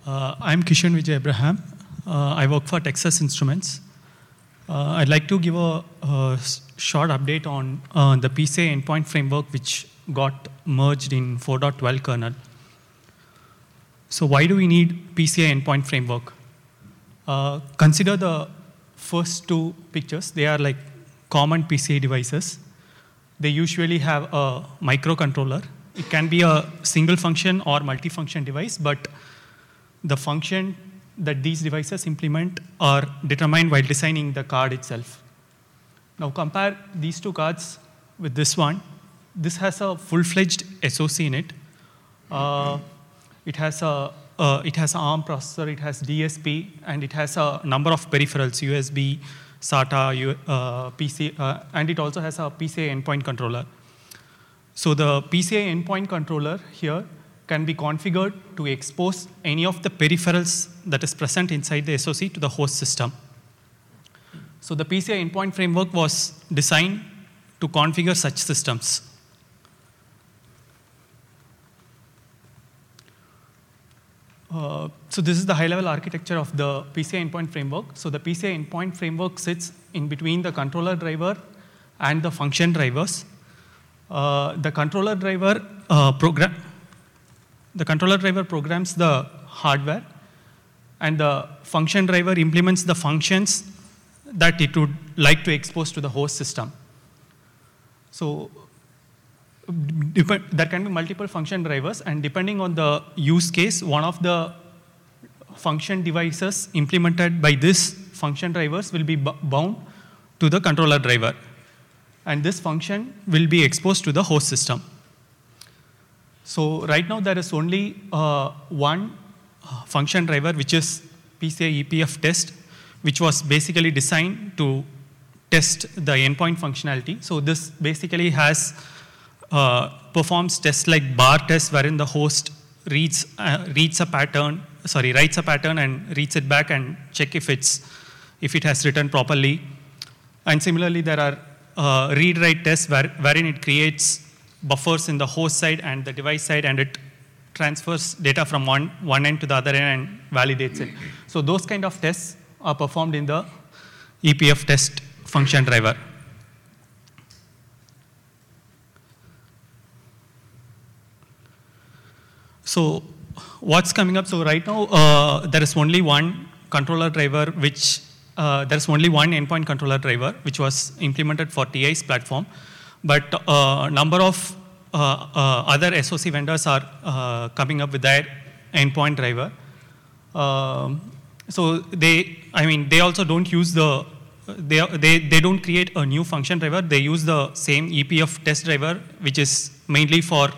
I'm Kishan Vijay Abraham. I work for Texas Instruments. I'd like to give a short update on the PCI endpoint framework which got merged in 4.12 kernel. So why do we need PCI endpoint framework? Consider the first two pictures. They are like common PCI devices. They usually have a microcontroller. It can be a single function or multifunction device, but the function that these devices implement are determined while designing the card itself. Now compare these two cards with this one. This has a full-fledged SoC in it. It has an ARM processor, it has DSP, and it has a number of peripherals, USB, SATA, PC, and it also has a PCI endpoint controller. So the PCI endpoint controller here can be configured to expose any of the peripherals that is present inside the SoC to the host system. So the PCI endpoint framework was designed to configure such systems. So this is the high-level architecture of the PCI endpoint framework. So the PCI endpoint framework sits in between the controller driver and the function drivers. The controller driver programs the hardware, and the function driver implements the functions that it would like to expose to the host system. So there can be multiple function drivers, and depending on the use case, one of the function devices implemented by this function drivers will be bound to the controller driver, and this function will be exposed to the host system. So right now there is only one function driver, which is PCI EPF test, which was basically designed to test the endpoint functionality. So this basically performs tests like bar test, wherein the host writes a pattern and reads it back and check if it has written properly. And similarly, there are read-write tests wherein it creates buffers in the host side and the device side, and it transfers data from one end to the other end and validates it. So those kind of tests are performed in the EPF test function driver. So what's coming up? So right now, there is only one controller driver, there's only one endpoint controller driver, which was implemented for TI's platform. But a number of other SoC vendors are coming up with their endpoint driver. So they also don't use they don't create a new function driver. They use the same EPF test driver, which is mainly for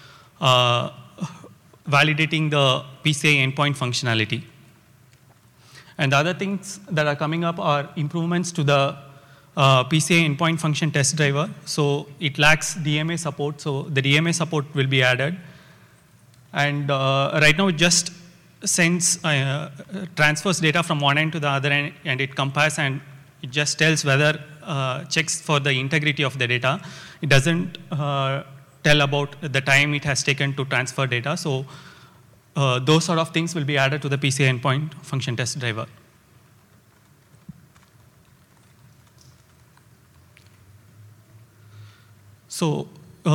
validating the PCI endpoint functionality. And the other things that are coming up are improvements to the PCI endpoint function test driver. So it lacks DMA support, so the DMA support will be added. And right now it just transfers data from one end to the other end, and it compares and it just tells whether, checks for the integrity of the data. It doesn't tell about the time it has taken to transfer data. So those sort of things will be added to the PCI endpoint function test driver. So,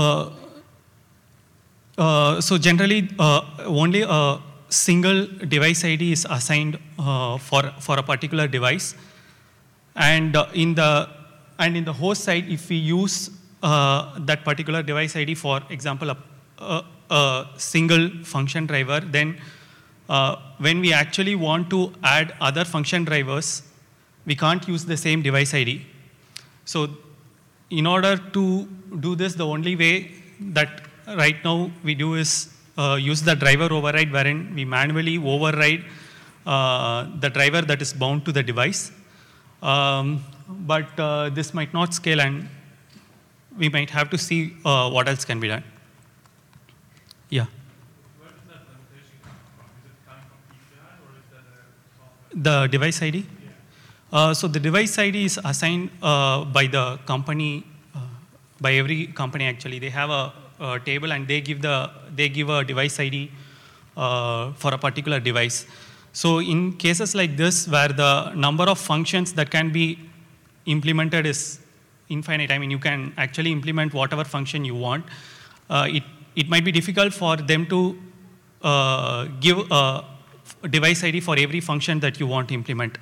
generally, only a single device ID is assigned for a particular device, and in the host side, if we use that particular device ID, for example, a single function driver, then when we actually want to add other function drivers, we can't use the same device ID. So in order to do this, the only way that right now we do is use the driver override, wherein we manually override the driver that is bound to the device. But this might not scale, and we might have to see what else can be done. Yeah. Where does that limitation come from? Is it coming from PCI, or is that a software? The device ID? Yeah. So the device ID is assigned by the company, by every company actually. They have a table, and they give a device ID for a particular device. So in cases like this, where the number of functions that can be implemented is infinite, I mean, you can actually implement whatever function you want, it might be difficult for them to give a device ID for every function that you want to implement.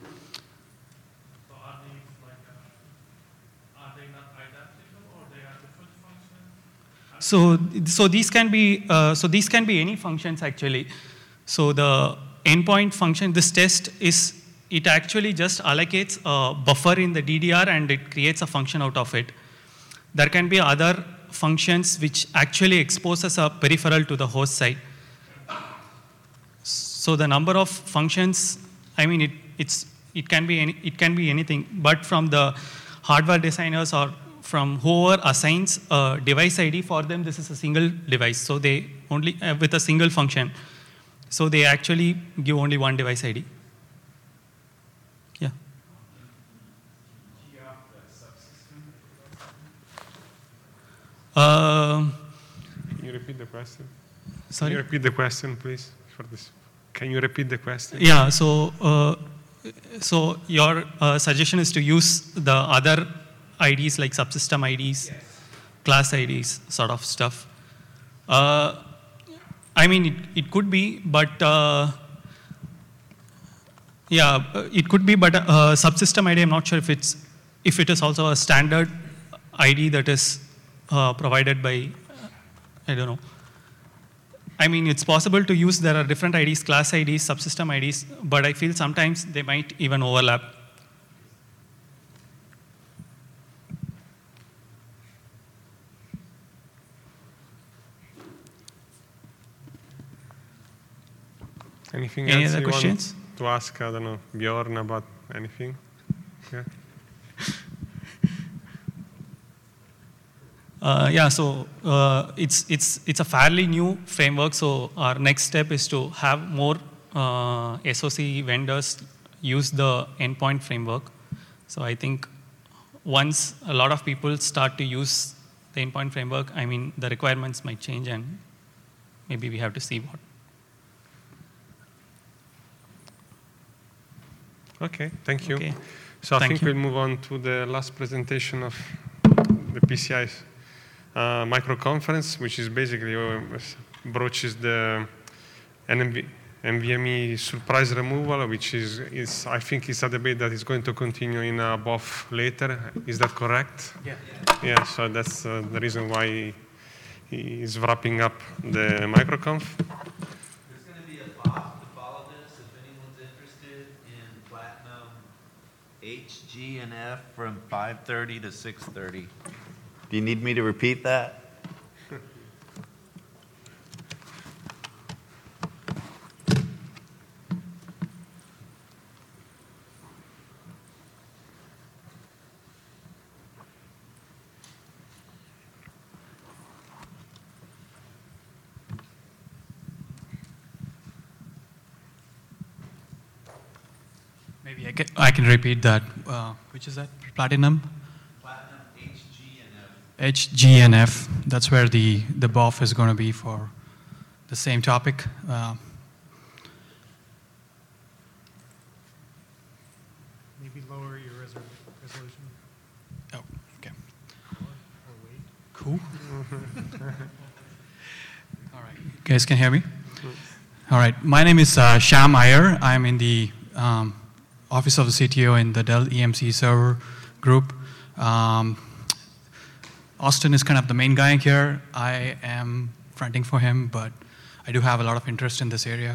So are these like, are they not identical or they are different functions? So these can be any functions actually. So the endpoint function, this test is, it actually just allocates a buffer in the DDR and it creates a function out of it. There can be other functions which actually exposes a peripheral to the host side. So the number of functions, I mean, it can be anything, but from the hardware designers or from whoever assigns a device ID, for them this is a single device. So they only with a single function. So they actually give only one device ID. Yeah. Can you repeat the question? Sorry? Can you repeat the question, please, for this? Can you repeat the question? Yeah, so your suggestion is to use the other IDs like subsystem IDs, yes, class IDs, sort of stuff. I mean, it could be, but yeah, it could be, but subsystem ID, I'm not sure if it is also a standard ID that is provided by, I don't know. I mean, it's possible to use, there are different IDs, class IDs, subsystem IDs, but I feel sometimes they might even overlap. Anything Any else other you questions? want to ask, I don't know, Bjorn about anything? Yeah. Yeah, so it's a fairly new framework. So our next step is to have more SoC vendors use the endpoint framework. So I think once a lot of people start to use the endpoint framework, I mean, the requirements might change, and maybe we have to see what. Okay, thank you. Okay. So I Thank think you. we'll move on to the last presentation of the PCI micro conference, which is basically broaches the NVMe surprise removal, which is I think is a debate that is going to continue in BOF later. Is that correct? Yeah. Yeah. So that's the reason why he is wrapping up the microconf. There's going to be a bot to follow this if anyone's interested in Platinum HGNF from 5:30 to 6:30. Do you need me to repeat that? Maybe I can repeat that. Which is that? Platinum? Platinum HGNF. HGNF. That's where the BOF is going to be for the same topic. Maybe lower your resolution. Oh, okay. Or wait. Cool. All right. You guys can hear me? All right. My name is Sham Iyer. I'm in the Office of the CTO in the Dell EMC server group. Austin is kind of the main guy here. I am fronting for him, but I do have a lot of interest in this area.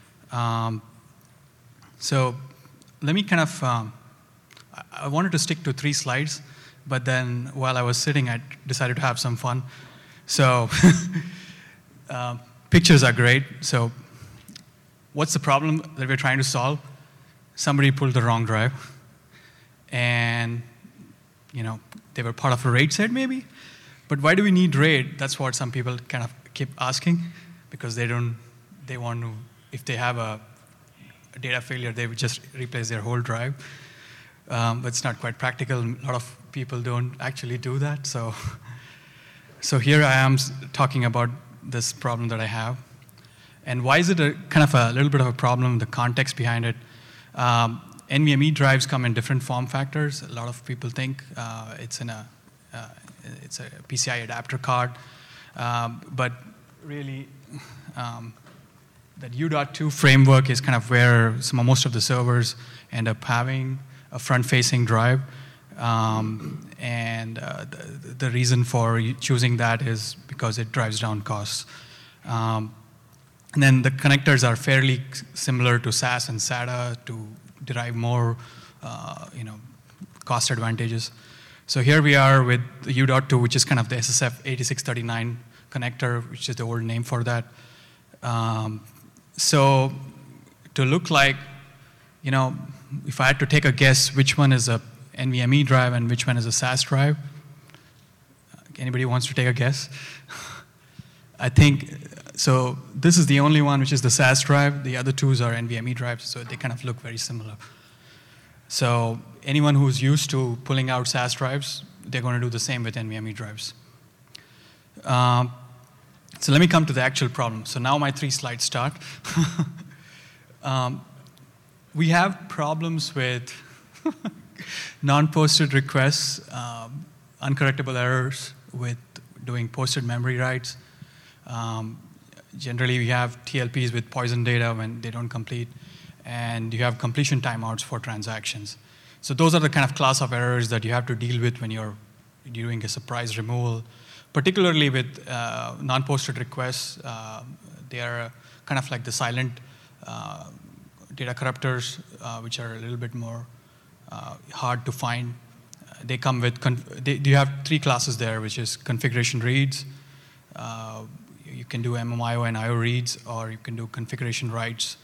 So let me kind of, I wanted to stick to 3 slides, but then while I was sitting, I decided to have some fun. So pictures are great. So what's the problem that we're trying to solve? Somebody pulled the wrong drive, and they were part of a RAID set maybe. But why do we need RAID? That's what some people kind of keep asking, because they want to, if they have a data failure, they would just replace their whole drive. But it's not quite practical. A lot of people don't actually do that. So here I am talking about this problem that I have. And why is it kind of a little bit of a problem, the context behind it? NVMe drives come in different form factors. A lot of people think it's a PCI adapter card, but really that U.2 framework is kind of where most of the servers end up having a front-facing drive. And the reason for choosing that is because it drives down costs. And then the connectors are fairly similar to SAS and SATA to derive more cost advantages. So here we are with the U.2, which is kind of the SSF 8639 connector, which is the old name for that. So to look like, if I had to take a guess which one is a NVMe drive and which one is a SAS drive, anybody wants to take a guess? I think, so this is the only one which is the SAS drive. The other two are NVMe drives, so they kind of look very similar. So anyone who's used to pulling out SAS drives, they're going to do the same with NVMe drives. So let me come to the actual problem. So now my 3 slides start. We have problems with non-posted requests, uncorrectable errors with doing posted memory writes. Generally, we have TLPs with poison data when they don't complete, and you have completion timeouts for transactions. So those are the kind of class of errors that you have to deal with when you're doing a surprise removal. Particularly with non-posted requests, they are kind of like the silent data corruptors, which are a little bit more hard to find. They come with, you have 3 classes there, which is configuration reads. You can do MMIO and IO reads, or you can do configuration writes,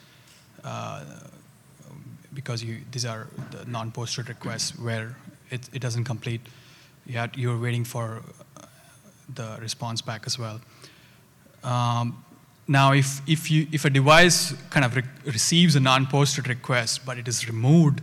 because these are the non-posted requests where it doesn't complete. You're waiting for the response back as well. Now, if a device kind of receives a non-posted request, but it is removed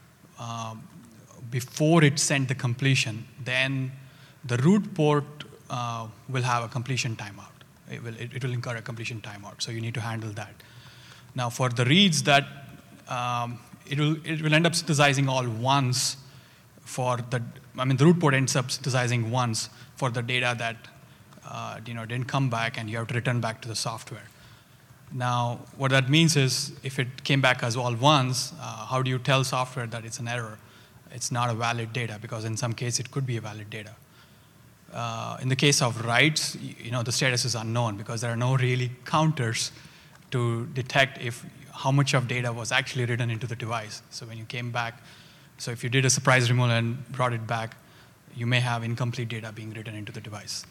before it sent the completion, then the root port will have a completion timeout. It will incur a completion timeout, so you need to handle that. Now, for the reads that it will end up synthesizing all once for the root port ends up synthesizing once for the data that didn't come back, and you have to return back to the software. Now, what that means is, if it came back as all ones, how do you tell software that it's an error? It's not a valid data, because in some case it could be a valid data. In the case of writes, the status is unknown because there are no really counters to detect how much of data was actually written into the device. So when you came back, so if you did a surprise removal and brought it back, you may have incomplete data being written into the device.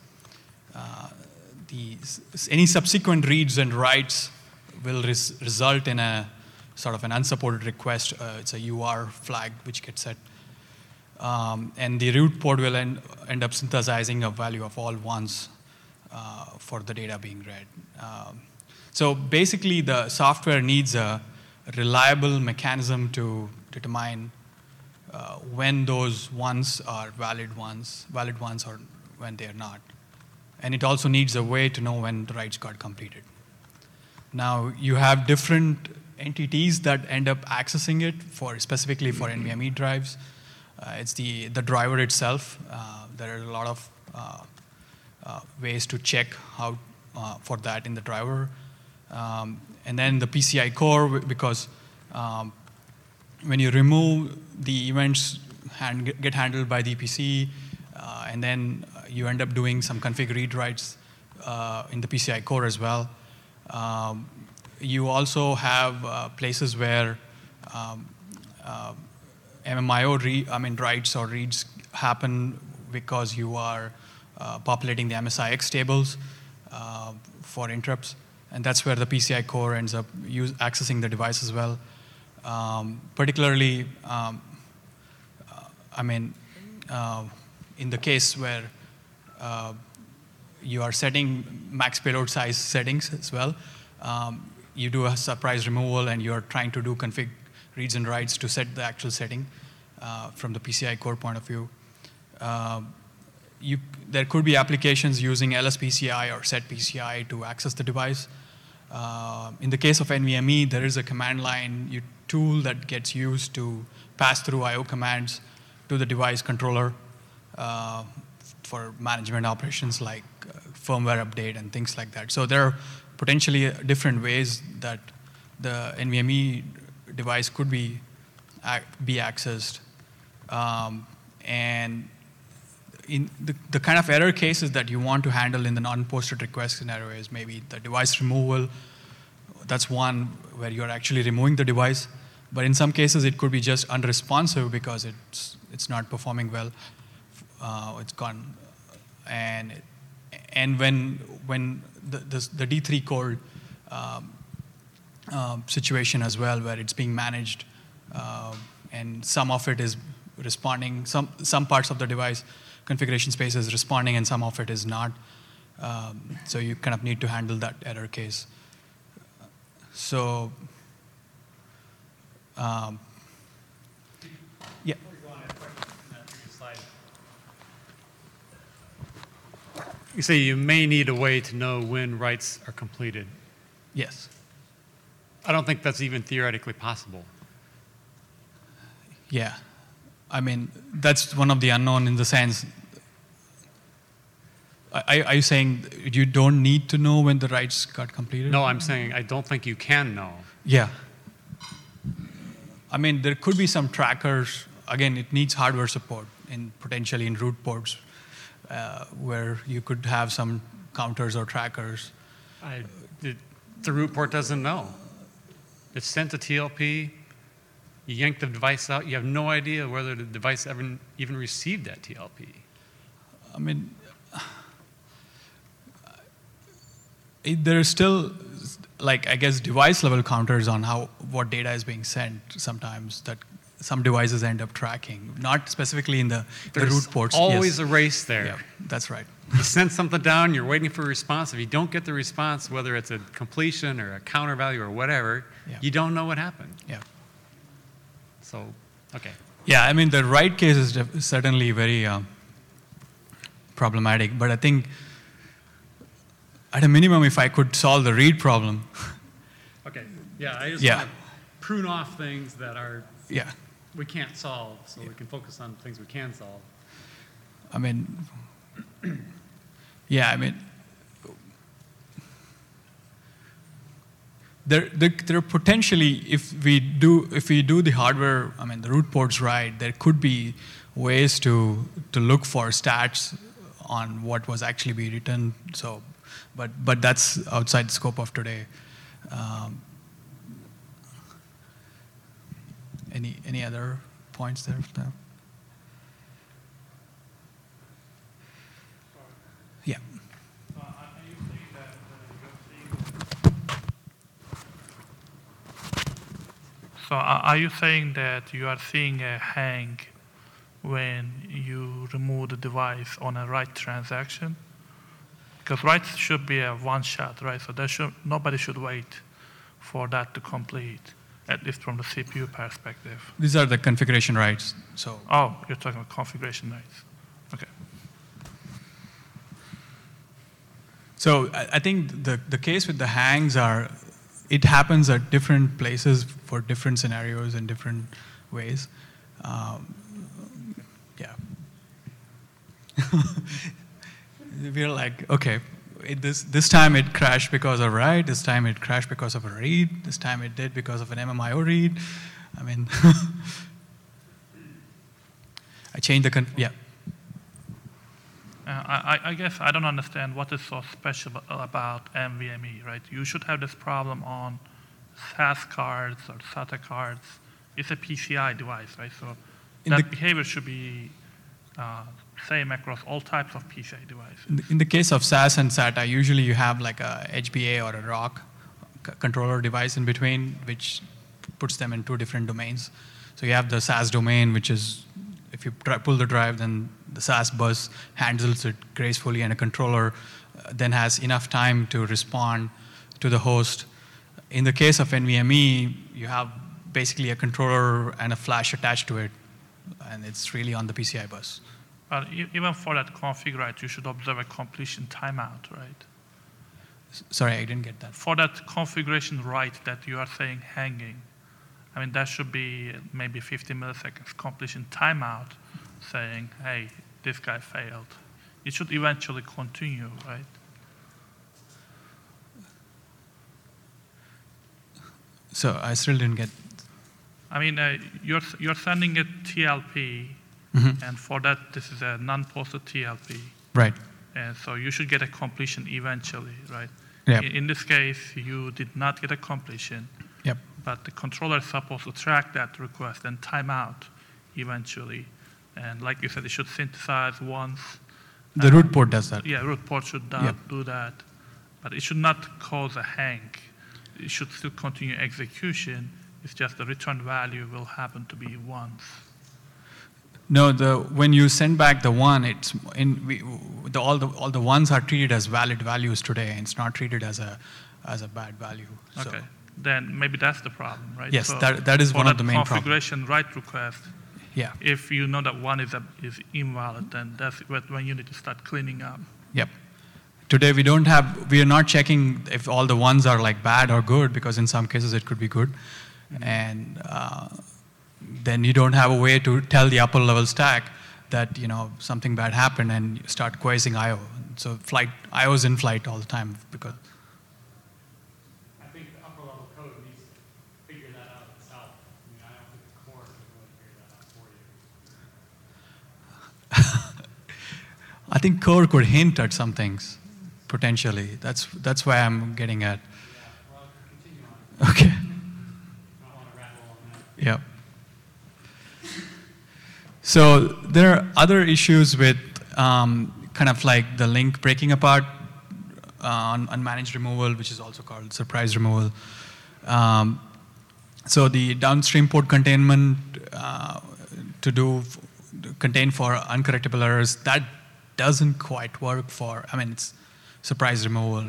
Any subsequent reads and writes will result in a sort of an unsupported request. It's a UR flag which gets set. And the root port will end up synthesizing a value of all ones for the data being read. So basically, the software needs a reliable mechanism to determine when those ones are valid ones or when they are not. And it also needs a way to know when the writes got completed. Now, you have different entities that end up accessing it specifically for NVMe drives. It's the driver itself. There are a lot of ways to check how for that in the driver. And then the PCI core, because when you remove the events get handled by the PC, and then you end up doing some config read writes in the PCI core as well. You also have places where MMIO writes or reads happen because you are populating the MSIX tables for interrupts, and that's where the PCI core ends up accessing the device as well. Particularly, in the case where you are setting max payload size settings as well, you do a surprise removal and you're trying to do config reads and writes to set the actual setting from the PCI core point of view. There could be applications using LSPCI or setPCI to access the device. In the case of NVMe, there is a command line tool that gets used to pass through I/O commands to the device controller for management operations like firmware update and things like that. So there are potentially different ways that the NVMe device could be accessed. And in the kind of error cases that you want to handle in the non-posted request scenario is maybe the device removal. That's one where you're actually removing the device. But in some cases, it could be just unresponsive because it's not performing well. It's gone. And when the D3 code situation as well, where it's being managed, and some of it is responding, some parts of the device configuration space is responding, and some of it is not. So you kind of need to handle that error case. So, yeah. You say you may need a way to know when writes are completed. Yes. I don't think that's even theoretically possible. Yeah. I mean, that's one of the unknown in the sense. Are you saying you don't need to know when the writes got completed? No, I'm saying I don't think you can know. Yeah. I mean, there could be some trackers. Again, it needs hardware support, potentially in root ports, where you could have some counters or trackers. The root port doesn't know. It's sent to TLP. You yank the device out. You have no idea whether the device even received that TLP. I mean, there's still, like, I guess, device level counters on what data is being sent sometimes that some devices end up tracking, not specifically in the root ports. There's always a race there. Yeah, that's right. You send something down, you're waiting for a response. If you don't get the response, whether it's a completion or a counter value or whatever, you don't know what happened. Yeah. So, okay. Yeah, I mean, the write case is certainly very problematic, but I think at a minimum, if I could solve the read problem. Okay, yeah, I just want to prune off things that we can't solve, so we can focus on things we can solve. I mean, yeah, I mean, there are potentially, if we do the hardware, I mean, the root ports right, there could be ways to look for stats on what was actually be written. So, but that's outside the scope of today. Any other points there? Yeah. So are you saying that you are seeing a hang when you remove the device on a write transaction? Because write should be a one shot, right? So nobody should wait for that to complete, at least from the CPU perspective. These are the configuration writes. So. Oh, you're talking about configuration writes. Okay. So I think the case with the hangs it happens at different places for different scenarios in different ways. Yeah. We're like, okay, this time it crashed because of write, this time it crashed because of a read, this time it did because of an MMIO read. I mean, I changed yeah. I guess I don't understand what is so special about NVMe, right? You should have this problem on SAS cards or SATA cards. It's a PCI device, right? So that behavior should be same across all types of PCI devices. In the case of SAS and SATA, usually you have like a HBA or a ROC controller device in between, which puts them in two different domains. So you have the SAS domain, which is, if you pull the drive, then the SAS bus handles it gracefully, and a controller then has enough time to respond to the host. In the case of NVMe, you have basically a controller and a flash attached to it, and it's really on the PCI bus. But even for that config write, you should observe a completion timeout, right? Sorry, I didn't get that. For that configuration write that you are saying hanging, I mean, that should be maybe 50 milliseconds completion timeout saying, hey, this guy failed. It should eventually continue, right? So I still didn't get. I mean, you're sending a TLP, and for that, this is a non-posted TLP. Right. And so you should get a completion eventually, right? Yep. In this case, you did not get a completion, Yep. but the controller is supposed to track that request and time out eventually. And like you said, it should synthesize once. The root port does that. Yeah, root port should Yep. do that. But it should not cause a hang. It should still continue execution. It's just the return value will happen to be once. No, when you send back the one, it's all the ones are treated as valid values today, and it's not treated as a bad value. So, Okay, then maybe that's the problem, right? yes, So that is for one of that the main problems. configuration write request, Yeah. if you know that one is invalid, then that's when you need to start cleaning up. Yep. Today we are not checking if all the ones are like bad or good, because in some cases it could be good. And then you don't have a way to tell the upper level stack that, something bad happened and you start querying I/O. So I/O is in flight all the time because. I think the upper level code needs to figure that out itself. I mean, I don't think the core can really figure that out for you. I think core could hint at some things, potentially. That's why I'm getting at. Yeah, well, continue on. Okay. I don't want to rattle on that. Yeah. So there are other issues with kind of like the link breaking apart on unmanaged removal, which is also called surprise removal. So the downstream port containment to contain for uncorrectable errors, that doesn't quite work it's surprise removal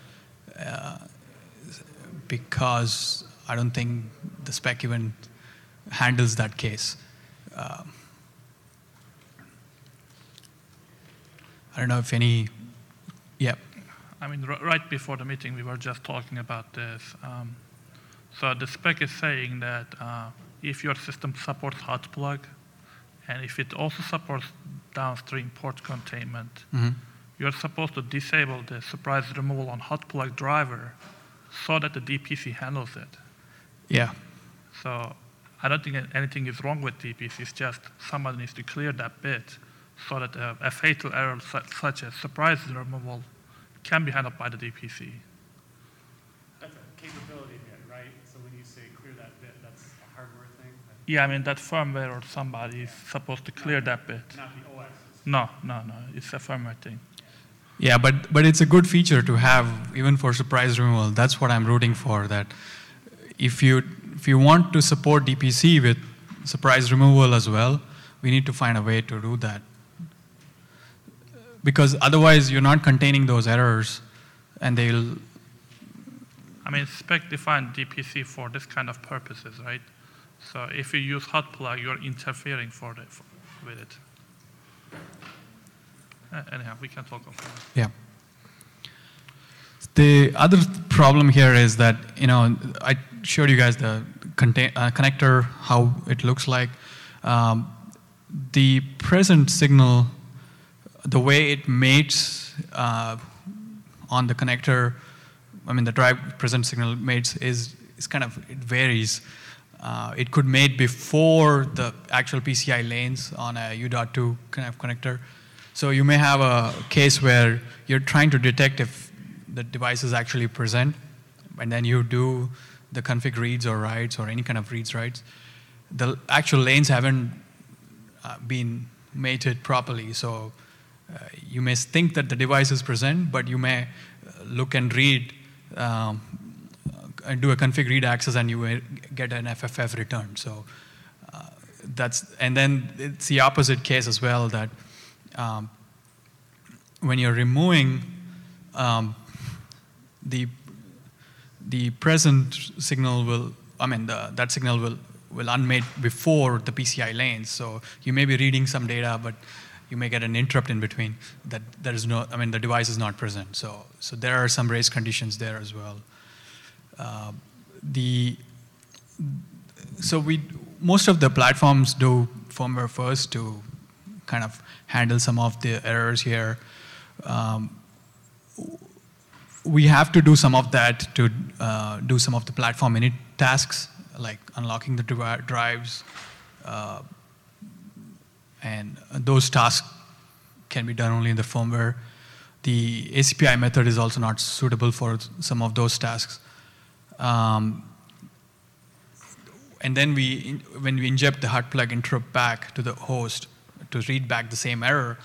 because I don't think the spec even handles that case. I don't know if any, yeah. I mean, right before the meeting, we were just talking about this. So the spec is saying that if your system supports hot plug, and if it also supports downstream port containment, you're supposed to disable the surprise removal on hot plug driver so that the DPC handles it. Yeah. So I don't think anything is wrong with DPC. It's just somebody needs to clear that bit so that a fatal error such as surprise removal can be handled by the DPC. That's a capability bit, right? So when you say clear that bit, that's a hardware thing? Yeah, I mean, that firmware or somebody is supposed to clear that bit. Not the OS. No, it's a firmware thing. Yeah, but it's a good feature to have even for surprise removal. That's what I'm rooting for, that if you want to support DPC with surprise removal as well, we need to find a way to do that. Because otherwise you're not containing those errors and they'll... I mean, spec-defined DPC for this kind of purposes, right? So if you use hot plug, you're interfering with it. Anyhow, we can talk about that. Yeah. The other problem here is that, I showed you guys the connector, how it looks like. The present signal, the way it mates on the connector, the drive present signal mates is kind of, it varies. It could mate before the actual PCI lanes on a U.2 kind of connector. So you may have a case where you're trying to detect if the device is actually present, and then you do the config reads or writes or any kind of reads writes. The actual lanes haven't been mated properly, so you may think that the device is present, but you may look and read and do a config read access, and you will get an FFF return. So and then it's the opposite case as well, that when you're removing the present signal will, that signal will unmate before the PCI lanes. So you may be reading some data, but you may get an interrupt in between that there is no, I mean, the device is not present. So there are some race conditions there as well. Most of the platforms do firmware first to kind of handle some of the errors here. We have to do some of that to do some of the platform init tasks, like unlocking the drives. And those tasks can be done only in the firmware. The ACPI method is also not suitable for some of those tasks. And then when we inject the hot plug interrupt back to the host to read back the same error,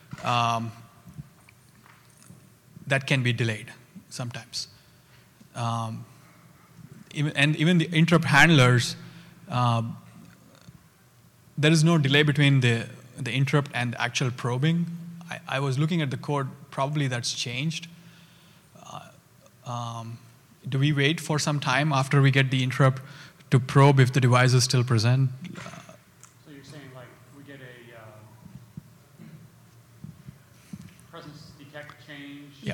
that can be delayed sometimes. Even the interrupt handlers, there is no delay between the interrupt and the actual probing. I was looking at the code, probably that's changed. Do we wait for some time after we get the interrupt to probe if the device is still present? So you're saying like we get a presence detect change? Yep.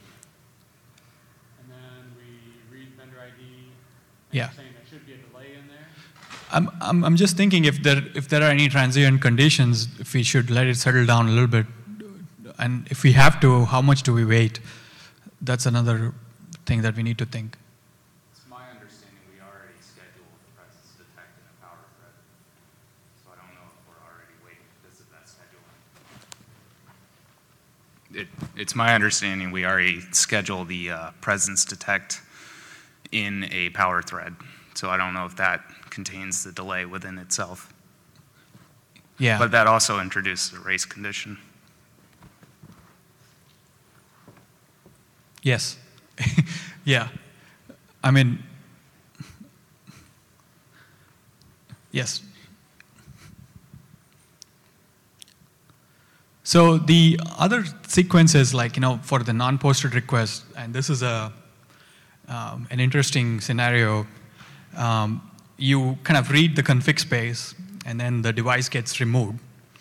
And then we read vendor ID? And Yeah. You're saying there should be a delay in there? I'm just thinking if there are any transient conditions, if we should let it settle down a little bit, and if we have to, how much do we wait? That's another thing that we need to think. It's my understanding we already scheduled the presence detect in a power thread, so I don't know if we're already waiting to visit that scheduling. It's my understanding we already scheduled the presence detect in a power thread, so I don't know if that contains the delay within itself. Yeah. But that also introduces a race condition. Yes. Yeah. I mean, yes. So the other sequences, like, for the non-posted request, and this is an interesting scenario. You kind of read the config space, and then the device gets removed.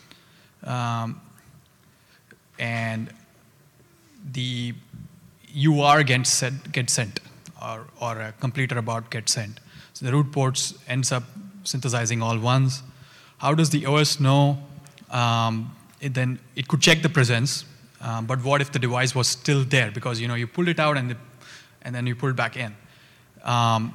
And the UR gets sent, or a completer about gets sent. So the root ports ends up synthesizing all ones. How does the OS know? Then it could check the presence, but what if the device was still there? Because you pulled it out and then you pulled back in. An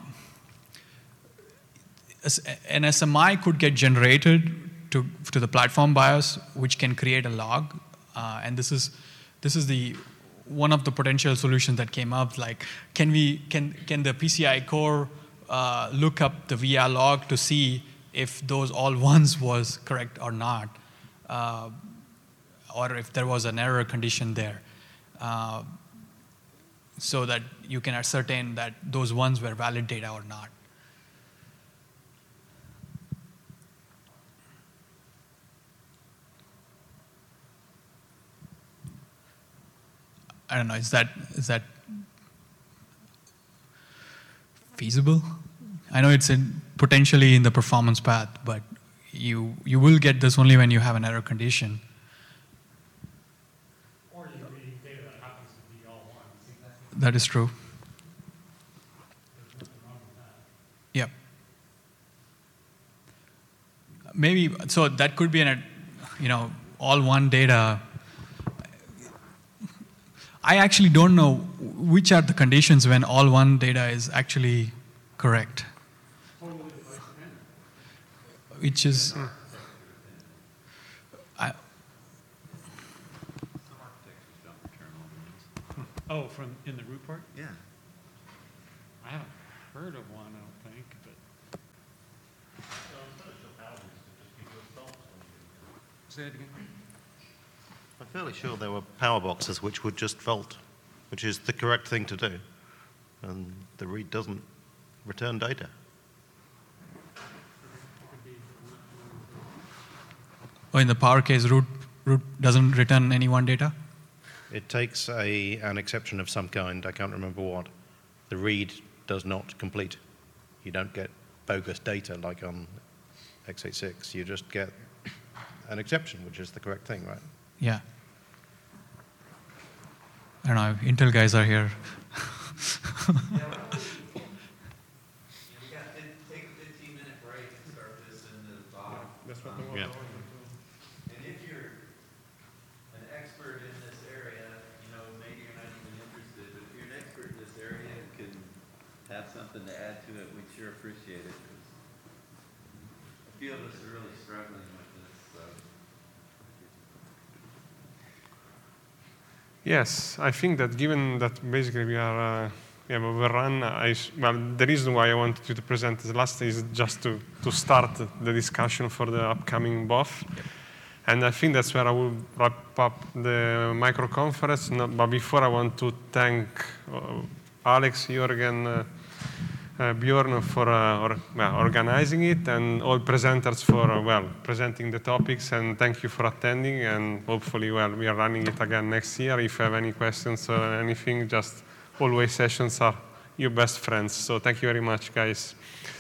SMI could get generated to the platform BIOS, which can create a log, and this is the one of the potential solutions that came up. Like, can the PCI core look up the VR log to see if those all ones was correct or not, or if there was an error condition there, so that you can ascertain that those ones were valid data or not. I don't know, is that feasible? I know it's potentially in the performance path, but you will get this only when you have an error condition. Or you're reading data that happens to be all ones. That is true. There's nothing wrong with that. Yep. Maybe, so that could be all one data. I actually don't know which are the conditions when all one data is actually correct. Totally device dependent. Which is, Oh, from in the root port? Yeah. I haven't heard of one, I don't think, but. Say it again. I'm fairly sure there were power boxes which would just fault, which is the correct thing to do, and the read doesn't return data. in the power case, root doesn't return any one data? It takes an exception of some kind, I can't remember what. The read does not complete. You don't get bogus data like on x86. You just get an exception, which is the correct thing, right? Yeah. I don't know, Intel guys are here. We got to take a 15-minute break and start this in the bottom. That's what Yeah. And if you're an expert in this area, maybe you're not even interested, but if you're an expert in this area and can have something to add to it, we'd sure appreciate it. 'Cause a few of us are really struggling with this, so. Yes, I think that given that basically we are overrun, the reason why I wanted you to present this last is just to start the discussion for the upcoming BOF. And I think that's where I will wrap up the micro conference. But before, I want to thank Alex, Jürgen, Bjorn for organizing it, and all presenters for presenting the topics. And thank you for attending. And hopefully, we are running it again next year. If you have any questions or anything, just always sessions are your best friends. So thank you very much, guys.